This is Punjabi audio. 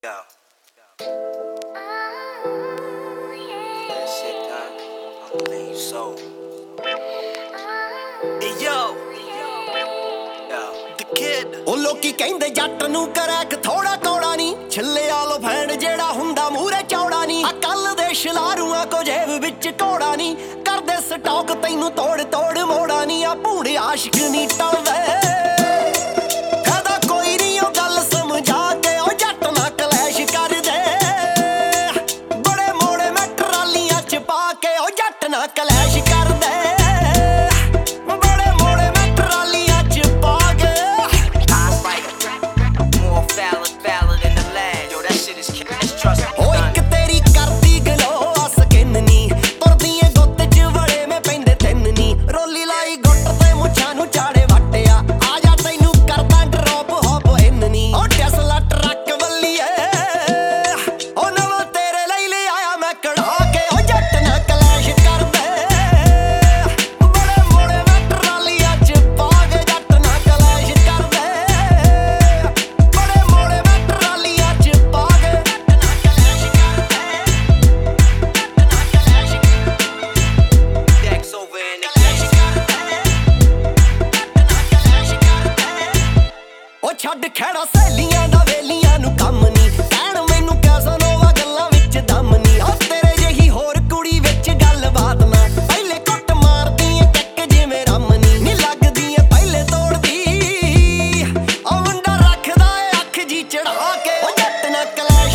Yo. That shit done. I believe you so. Hey yo. Yo. The kid. ਉਹ ਲੋਕੀ ਕਹਿੰਦੇ ਜੱਟ ਨੂੰ ਕਰੈਕ ਥੋੜਾ ਕੌੜਾ ਨਹੀਂ ਛੱਲੇ ਆਲੋ ਫੈਂਡ ਜਿਹੜਾ ਹੁੰਦਾ ਮੂਰੇ ਚੌੜਾ ਨਹੀਂ ਆ ਕੱਲ ਦੇ ਸ਼ਲਾਰੂਆਂ ਕੋ ਜੇਬ ਵਿੱਚ ਕੋੜਾ ਨਹੀਂ ਕਰਦੇ ਸਟਾਕ ਤੈਨੂੰ ਤੋੜ ਤੋੜ ਮੋੜਾ ਨਹੀਂ ਆ ਭੂੜੇ ਆਸ਼ਿਕ ਨਹੀਂ ਟਲਦੇ ਕਲੈਸ਼ ਕਰਦੇ ਬੜੇ ਮੋੜੇ ਮੈਂ ਟਰਾਲੀਆਂ ਚ ਪਾ ਕੇ ਉਹ ਇੱਕ ਤੇਰੀ ਕਰਦੀ ਗਲੋ ਆ ਸਕਿਨ ਨੀ ਤੁਰਦੀ ਏ ਗੁੱਤ ਚ ਵੜੇ ਮੈਂ ਪੈਂਦੇ ਤਿੰਨ ਨੀ ਰੋਲੀ ਲਾਈ ਗੁੱਟ ਤੇ ਮੁੱਛਾਂ ਨੂੰ ਚਾੜੇ ਵੱਟਿਆ ਆ ਜਾ ਤੈਨੂੰ ਕਰਦਾ ਡਰੋਪ ਹੋਪ ਇਨ ਨੀ ਉਹ ਟੈਸਲਾ ਟਰੱਕ ਵੱਲੀਏ ਉਹ ਨਵਾਂ ਤੇਰੇ ਲਈ ਲੈ ਆਇਆ ਮੈਂ ਕਢਾ ਕੇ ਉਹ ਜੱਟ ਨਾ ਕਲੈਸ਼ ਛੱਡ ਖੜਾ ਸਹੇਲੀਆਂ ਦਾ ਵੇਲੀਆਂ ਨੂੰ ਕੰਮ ਨੀ ਕਹਿਣ ਮੈਨੂੰ ਕੈਸਨੋਵਾ ਗੱਲਾਂ ਵਿੱਚ ਦਮ ਨੀ ਉਹ ਤੇਰੇ ਜਿਹੀ ਹੋਰ ਕੁੜੀ ਵਿੱਚ ਗੱਲਬਾਤ ਨਾ ਪਹਿਲੇ ਕੁੱਟ ਮਾਰਦੀ ਏ ਟੱਕ ਜਿਵੇਂ ਰਮ ਨੀ ਲੱਗਦੀ ਏ ਪਹਿਲੇ ਤੋੜਦੀ ਉਹ ਮੁੰਡਾ ਰੱਖਦਾ ਏ ਅੱਖ ਜੀ ਚੜਾ ਕੇ ਉਹ ਜੱਟ ਨਾ ਕਲੈਸ਼